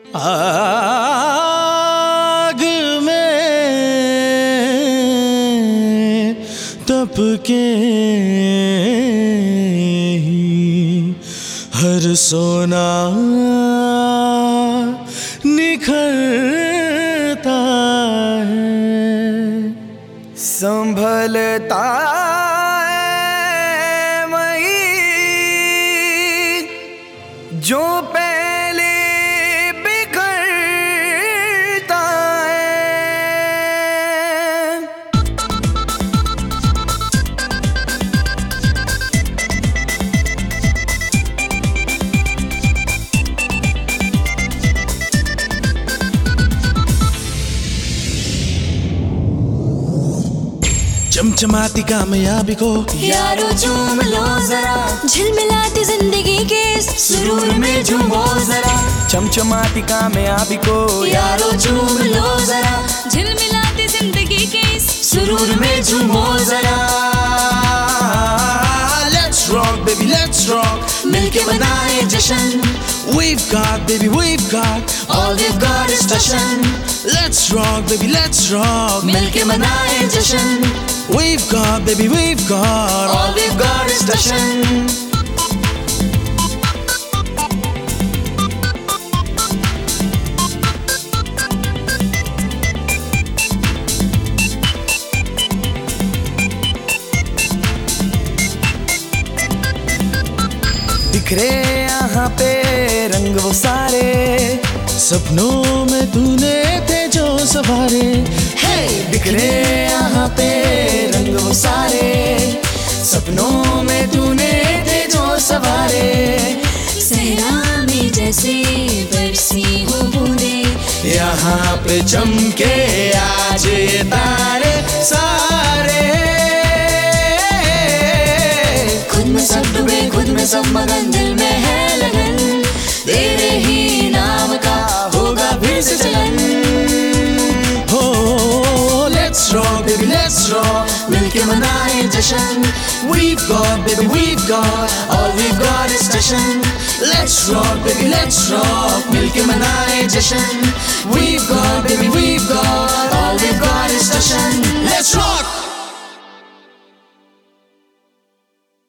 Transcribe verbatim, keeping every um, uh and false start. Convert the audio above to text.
आग में तप के ही हर सोना निखरता है। संभलता है वही जो पहले बिखरता है। चमचमाती कामयाबी को यारो झूम लो जरा, झिलमिलाती जिंदगी के सुरूर में झूमो जरा। चमचमाती कामयाबी को यारो झूम लो जरा, झिलमिलाती जिंदगी के सुरूर में झूमो जरा। Let's rock baby let's rock, मिलके बनाए जश्न। We've got baby we've got, All we've got is passion। Let's rock baby let's rock, मिलके बनाए जश्न। We've got baby we've got, All we've got is passion। बिखरे यहाँ पे रंग वो सारे, सपनों में तूने थे जो सवारे। हे बिखरे यहाँ पे रंग वो सारे, सपनों में तूने थे जो सवारे। सहरा में जैसे बरसी हो बूंदे, यहाँ पे चमके आज ये तारे सारे। खुद में सब डूबे खुद में सब मगन, दिल में है लगन। तेरे ही नाम का होगा फिर से चलन। हो let's rock baby let's rock, मिलके मनाए जश्न। We've got baby we've got, All we've got is passion। Let's rock baby let's rock, मिलके मनाए जश्न। We've got baby